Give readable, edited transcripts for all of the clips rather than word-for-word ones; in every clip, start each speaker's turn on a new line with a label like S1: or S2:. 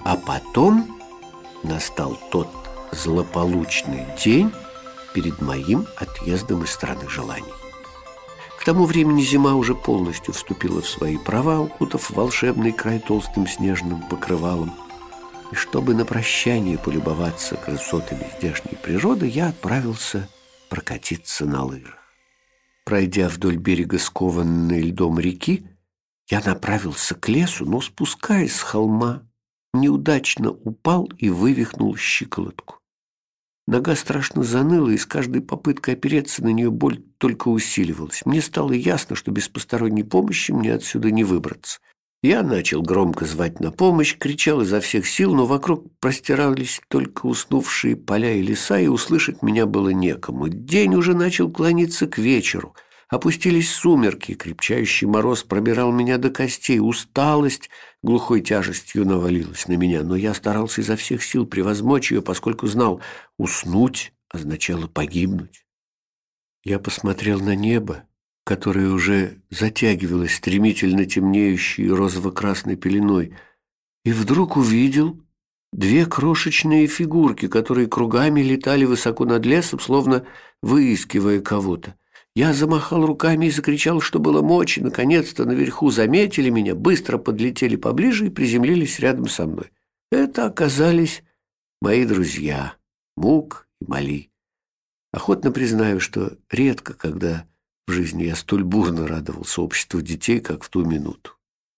S1: А потом настал тот злополучный день перед моим отъездом из страны желаний. К тому времени зима уже полностью вступила в свои права, укутав волшебный край толстым снежным покрывалом. И чтобы на прощание полюбоваться красотами здешней природы, я отправился прокатиться на лыжах. Пройдя вдоль берега скованной льдом реки, я направился к лесу, но, спускаясь с холма, неудачно упал и вывихнул щиколотку. Нога страшно заныла, и с каждой попыткой опереться на нее боль только усиливалась. Мне стало ясно, что без посторонней помощи мне отсюда не выбраться. Я начал громко звать на помощь, кричал изо всех сил, но вокруг простирались только уснувшие поля и леса, и услышать меня было некому. День уже начал клониться к вечеру. Опустились сумерки, крепчающий мороз пробирал меня до костей, усталость глухой тяжестью навалилась на меня, но я старался изо всех сил превозмочь ее, поскольку знал, уснуть означало погибнуть. Я посмотрел на небо, которое уже затягивалось стремительно темнеющей розово-красной пеленой, и вдруг увидел две крошечные фигурки, которые кругами летали высоко над лесом, словно выискивая кого-то. Я замахал руками и закричал, что было мочи. Наконец-то наверху заметили меня, быстро подлетели поближе и приземлились рядом со мной. Это оказались мои друзья Мук и Мали. Охотно признаю, что редко, когда в жизни я столь бурно радовался обществу детей, как в ту минуту.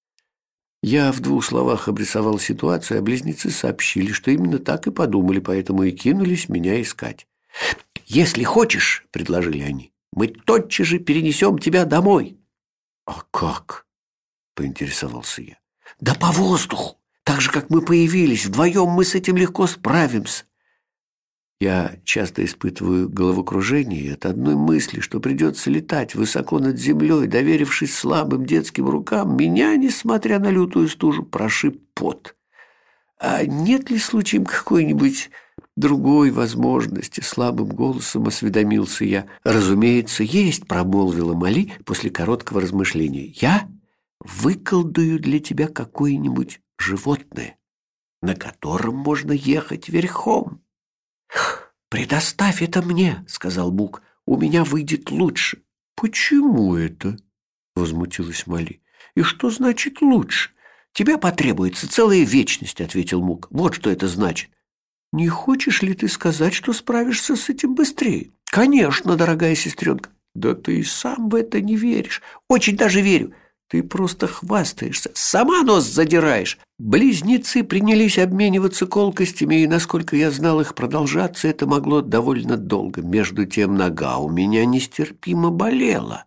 S1: Я в 2 словах обрисовал ситуацию, а близнецы сообщили, что именно так и подумали, поэтому и кинулись меня искать. «Если хочешь, — предложили они, — мы тотчас же перенесем тебя домой». «А как?» — поинтересовался я. «Да по воздуху! Так же, как мы появились. Вдвоем мы с этим легко справимся». Я часто испытываю головокружение от одной мысли, что придется летать высоко над землей, доверившись слабым детским рукам. Меня, несмотря на лютую стужу, прошиб пот. «А нет ли случаем какой-нибудь другой возможности?» — слабым голосом осведомился я. «Разумеется, есть», — промолвила Мали после короткого размышления. «Я выколдую для тебя какое-нибудь животное, на котором можно ехать верхом». «Предоставь это мне», — сказал Мук. «У меня выйдет лучше». «Почему это?» — возмутилась Мали. «И что значит лучше?» «Тебе потребуется целая вечность», — ответил Мук. «Вот что это значит». «Не хочешь ли ты сказать, что справишься с этим быстрее?» «Конечно, дорогая сестренка». «Да ты и сам в это не веришь». «Очень даже верю». «Ты просто хвастаешься, сама нос задираешь». Близнецы принялись обмениваться колкостями, и, насколько я знал их продолжаться, это могло довольно долго. Между тем нога у меня нестерпимо болела.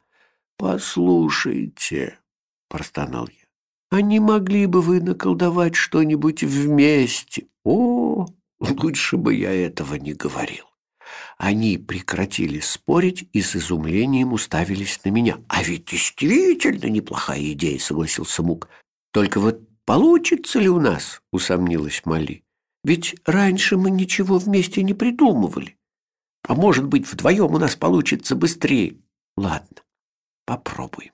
S1: «Послушайте», — простонал я, — «а не могли бы вы наколдовать что-нибудь вместе?» «О, лучше бы я этого не говорил». Они прекратили спорить и с изумлением уставились на меня. «А ведь действительно неплохая идея», — согласился Мук. «Только вот получится ли у нас?» — усомнилась Мали. «Ведь раньше мы ничего вместе не придумывали. А может быть, вдвоем у нас получится быстрее?» «Ладно, попробуем».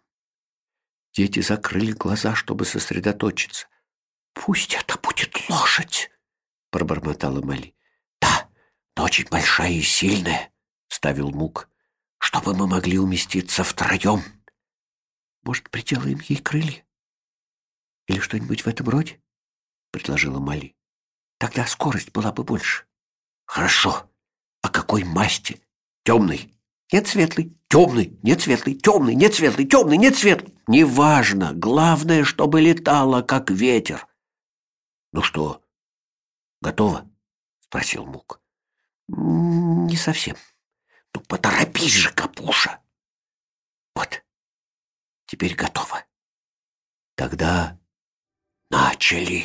S1: Дети закрыли глаза, чтобы сосредоточиться. «Пусть это будет лошадь», — пробормотала Мали. «Да, но очень большая и сильная», — вставил Мук, — «чтобы мы могли уместиться втроем». «Может, приделаем ей крылья? Или что-нибудь в этом роде?» — предложила Мали. «Тогда скорость была бы больше». «Хорошо. А какой масти? Темный? Нет, светлый. Темный? Нет, светлый. Темный? Нет, светлый. Темный? Нет, светлый. Неважно. Главное, чтобы летало, как ветер». «Ну что, готово?» — спросил Мук. «Не совсем». «Ну, поторопись же, Капуша!» «Вот, теперь готово». «Тогда начали».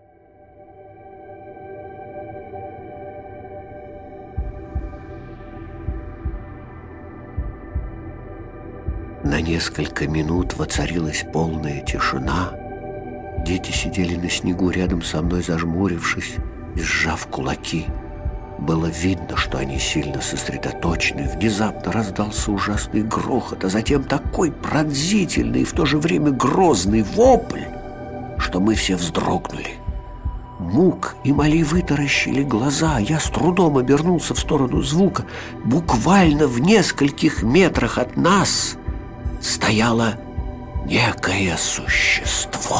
S1: На несколько минут воцарилась полная тишина. Дети сидели на снегу рядом со мной, зажмурившись и сжав кулаки. Было видно, что они сильно сосредоточены. Внезапно раздался ужасный грохот, а затем такой пронзительный и в то же время грозный вопль, что мы все вздрогнули. Мук и Мали вытаращили глаза. Я с трудом обернулся в сторону звука. Буквально в нескольких метрах от нас стояло некое существо.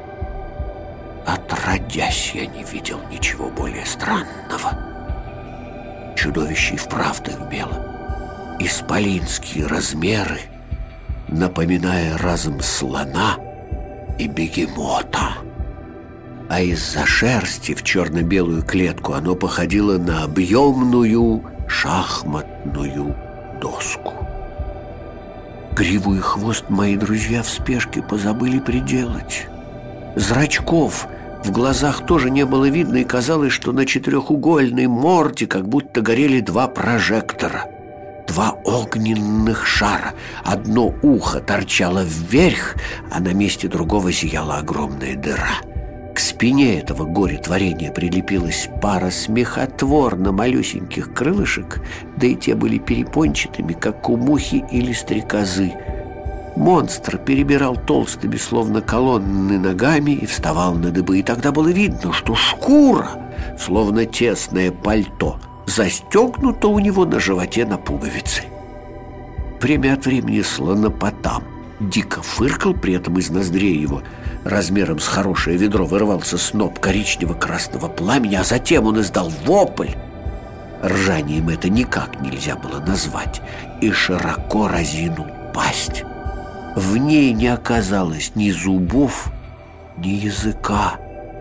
S1: Отродясь, я не видел ничего более странного. Чудовище и вправду имело исполинские размеры, напоминая разом слона и бегемота. А из-за шерсти в черно-белую клетку оно походило на объемную шахматную доску. Гриву и хвост мои друзья в спешке позабыли приделать. Зрачков в глазах тоже не было видно, и казалось, что на четырехугольной морде как будто горели два прожектора, два огненных шара. Одно ухо торчало вверх, а на месте другого зияла огромная дыра. К спине этого горе-творения прилепилась пара смехотворно малюсеньких крылышек, да и те были перепончатыми, как у мухи или стрекозы. Монстр перебирал толстыми, словно колонны, ногами и вставал на дыбы. И тогда было видно, что шкура, словно тесное пальто, застегнута у него на животе на пуговицы. Время от времени слонопотам дико фыркал, при этом из ноздрей его размером с хорошее ведро вырывался сноп коричнево-красного пламени, а затем он издал вопль. Ржанием это никак нельзя было назвать, и широко разинул пасть. В ней не оказалось ни зубов, ни языка.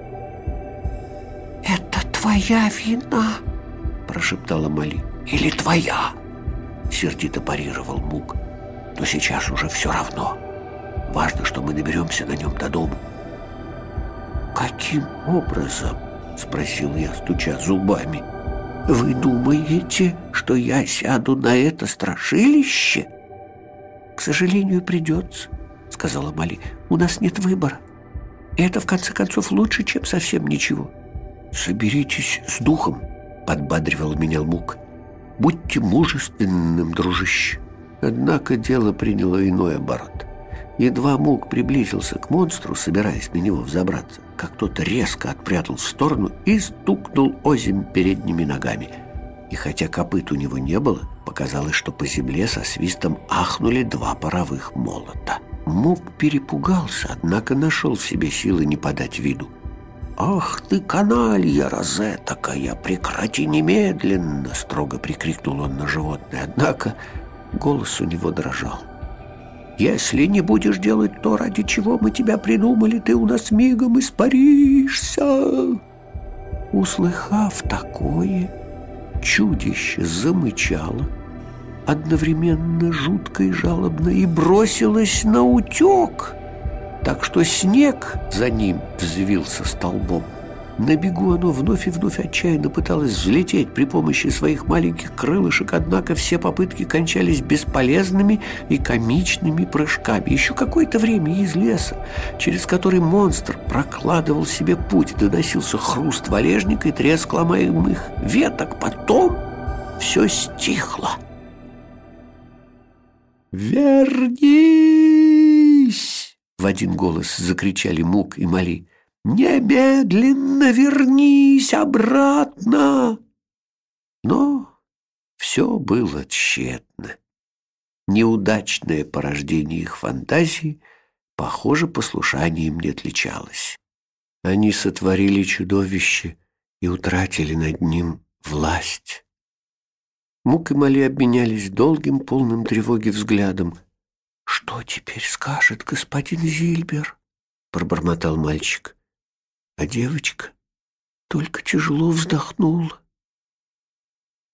S1: «Это твоя вина!» – прошептала Мали. «Или твоя?» – сердито парировал Мук. «Но сейчас уже все равно. Важно, что мы доберемся на нем до дома». «Каким образом?» – спросил я, стуча зубами. «Вы думаете, что я сяду на это страшилище?» «К сожалению, придется», — сказала Мали. «У нас нет выбора. И это, в конце концов, лучше, чем совсем ничего». «Соберитесь с духом», — подбадривал меня Мук. «Будьте мужественным, дружище». Однако дело приняло иной оборот. Едва Мук приблизился к монстру, собираясь на него взобраться, как тот резко отпрятал в сторону и стукнул озимь передними ногами. И хотя копыт у него не было, показалось, что по земле со свистом ахнули два паровых молота. Мук перепугался, однако нашел в себе силы не подать виду. «Ах ты, каналья розетакая, прекрати немедленно!» — строго прикрикнул он на животное. Однако голос у него дрожал. «Если не будешь делать то, ради чего мы тебя придумали, ты у нас мигом испаришься!» Услыхав такое, чудище замычало, одновременно жутко и жалобно, и бросилось наутек, так что снег за ним взвился столбом. На бегу оно вновь и вновь отчаянно пыталось взлететь при помощи своих маленьких крылышек, однако все попытки кончались бесполезными и комичными прыжками. Еще какое-то время из леса, через который монстр прокладывал себе путь, доносился хруст валежника и треск ломаемых веток. Потом все стихло. «Вернись!» — в один голос закричали Мук и Мали. «Немедленно вернись обратно!» Но все было тщетно. Неудачное порождение их фантазии, похоже, послушанием не отличалось. Они сотворили чудовище и утратили над ним власть. Мук и Мали обменялись долгим, полным тревоги взглядом. «Что теперь скажет господин Зильбер?» — пробормотал мальчик. А девочка только тяжело вздохнула.